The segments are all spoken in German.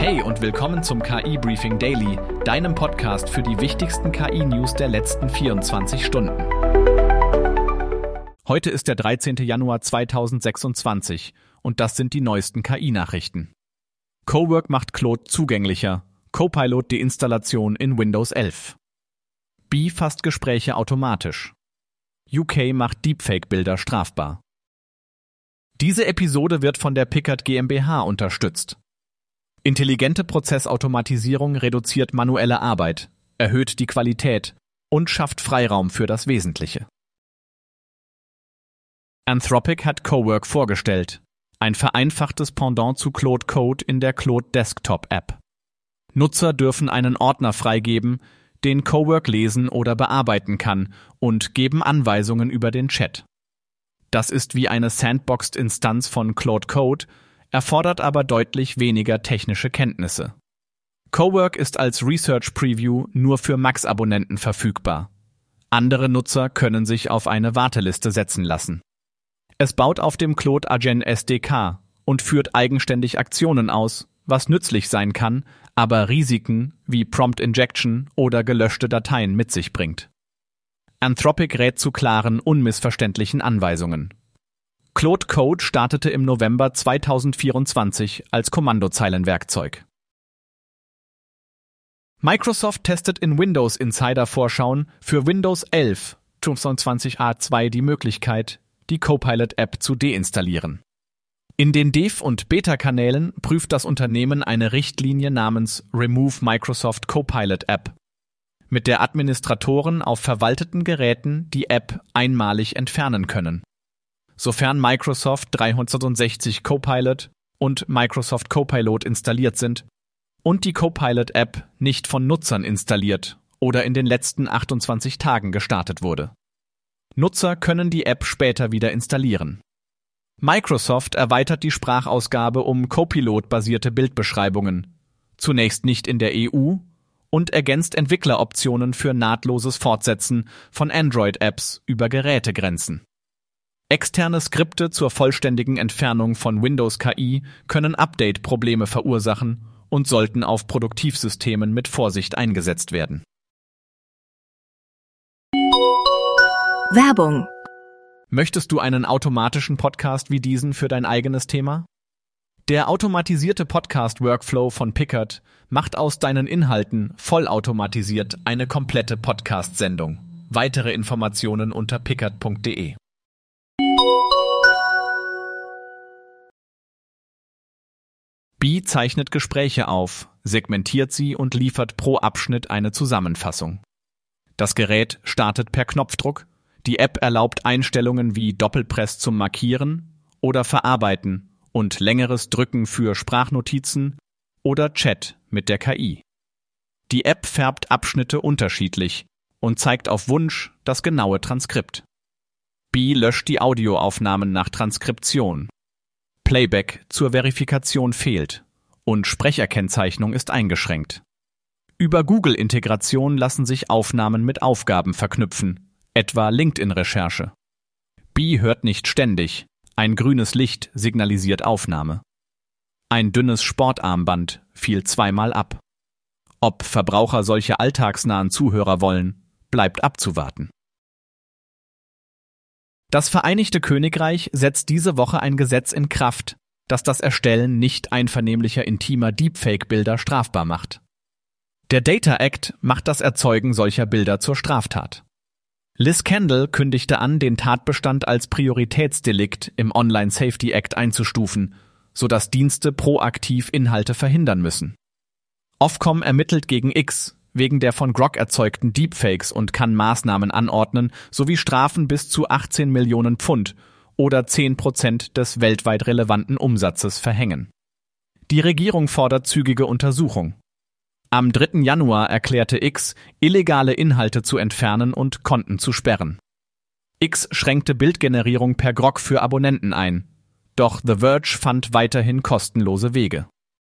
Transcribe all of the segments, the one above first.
Hey und willkommen zum KI Briefing Daily, deinem Podcast für die wichtigsten KI-News der letzten 24 Stunden. Heute ist der 13. Januar 2026 und das sind die neuesten KI-Nachrichten. Cowork macht Claude zugänglicher, Copilot-Deinstallation in Windows 11. Bee fasst Gespräche automatisch. UK macht Deepfake-Bilder strafbar. Diese Episode wird von der Pickard GmbH unterstützt. Intelligente Prozessautomatisierung reduziert manuelle Arbeit, erhöht die Qualität und schafft Freiraum für das Wesentliche. Anthropic hat Cowork vorgestellt, ein vereinfachtes Pendant zu Claude Code in der Claude Desktop App. Nutzer dürfen einen Ordner freigeben, den Cowork lesen oder bearbeiten kann, und geben Anweisungen über den Chat. Das ist wie eine Sandboxed-Instanz von Claude Code, erfordert aber deutlich weniger technische Kenntnisse. Cowork ist als Research Preview nur für Max-Abonnenten verfügbar. Andere Nutzer können sich auf eine Warteliste setzen lassen. Es baut auf dem Claude Agent SDK und führt eigenständig Aktionen aus, was nützlich sein kann, aber Risiken wie Prompt Injection oder gelöschte Dateien mit sich bringt. Anthropic rät zu klaren, unmissverständlichen Anweisungen. Claude Code startete im November 2024 als Kommandozeilenwerkzeug. Microsoft testet in Windows Insider-Vorschauen für Windows 11 25A2 die Möglichkeit, die Copilot-App zu deinstallieren. In den Dev- und Beta-Kanälen prüft das Unternehmen eine Richtlinie namens Remove Microsoft Copilot App, mit der Administratoren auf verwalteten Geräten die App einmalig entfernen können. Sofern Microsoft 360 Copilot und Microsoft Copilot installiert sind und die Copilot-App nicht von Nutzern installiert oder in den letzten 28 Tagen gestartet wurde. Nutzer können die App später wieder installieren. Microsoft erweitert die Sprachausgabe um Copilot-basierte Bildbeschreibungen, zunächst nicht in der EU, und ergänzt Entwickleroptionen für nahtloses Fortsetzen von Android-Apps über Gerätegrenzen. Externe Skripte zur vollständigen Entfernung von Windows-KI können Update-Probleme verursachen und sollten auf Produktivsystemen mit Vorsicht eingesetzt werden. Werbung. Möchtest du einen automatischen Podcast wie diesen für dein eigenes Thema? Der automatisierte Podcast-Workflow von Pickard macht aus deinen Inhalten vollautomatisiert eine komplette Podcast-Sendung. Weitere Informationen unter pickard.de. Bee zeichnet Gespräche auf, segmentiert sie und liefert pro Abschnitt eine Zusammenfassung. Das Gerät startet per Knopfdruck, die App erlaubt Einstellungen wie Doppelpress zum Markieren oder Verarbeiten und längeres Drücken für Sprachnotizen oder Chat mit der KI. Die App färbt Abschnitte unterschiedlich und zeigt auf Wunsch das genaue Transkript. Bee löscht die Audioaufnahmen nach Transkription. Playback zur Verifikation fehlt und Sprecherkennzeichnung ist eingeschränkt. Über Google-Integration lassen sich Aufnahmen mit Aufgaben verknüpfen, etwa LinkedIn-Recherche. Bee hört nicht ständig, ein grünes Licht signalisiert Aufnahme. Ein dünnes Sportarmband fiel zweimal ab. Ob Verbraucher solche alltagsnahen Zuhörer wollen, bleibt abzuwarten. Das Vereinigte Königreich setzt diese Woche ein Gesetz in Kraft, das das Erstellen nicht einvernehmlicher intimer Deepfake-Bilder strafbar macht. Der Data Act macht das Erzeugen solcher Bilder zur Straftat. Liz Kendall kündigte an, den Tatbestand als Prioritätsdelikt im Online Safety Act einzustufen, sodass Dienste proaktiv Inhalte verhindern müssen. Ofcom ermittelt gegen X wegen der von Grok erzeugten Deepfakes und kann Maßnahmen anordnen sowie Strafen bis zu 18 Millionen Pfund oder 10% des weltweit relevanten Umsatzes verhängen. Die Regierung fordert zügige Untersuchung. Am 3. Januar erklärte X, illegale Inhalte zu entfernen und Konten zu sperren. X schränkte Bildgenerierung per Grok für Abonnenten ein, doch The Verge fand weiterhin kostenlose Wege.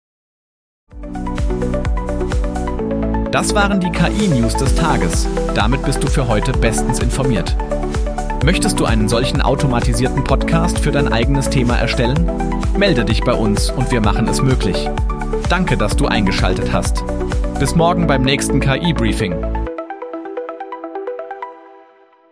Das waren die KI-News des Tages. Damit bist du für heute bestens informiert. Möchtest du einen solchen automatisierten Podcast für dein eigenes Thema erstellen? Melde dich bei uns und wir machen es möglich. Danke, dass du eingeschaltet hast. Bis morgen beim nächsten KI-Briefing.